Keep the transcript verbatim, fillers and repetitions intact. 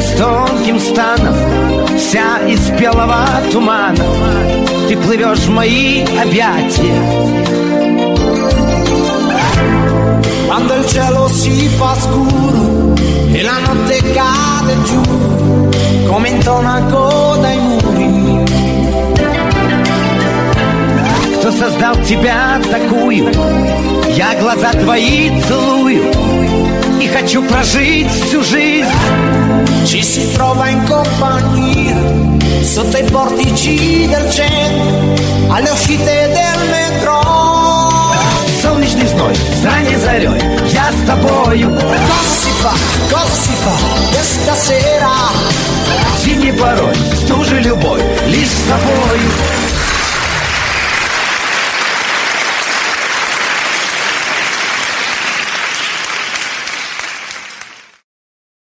с тонким станом, вся из белого тумана, ты плывешь в мои объятия. Quando il cielo si fa scuro e la notte cade giù, come intonaco dai muri. Кто создал тебя такую? Я глаза твои целую и хочу прожить всю жизнь. Ci si trova in compagnia sotto i portici del centro, alle uscite del metro. Солнечный зной, с ранней зарей я с тобою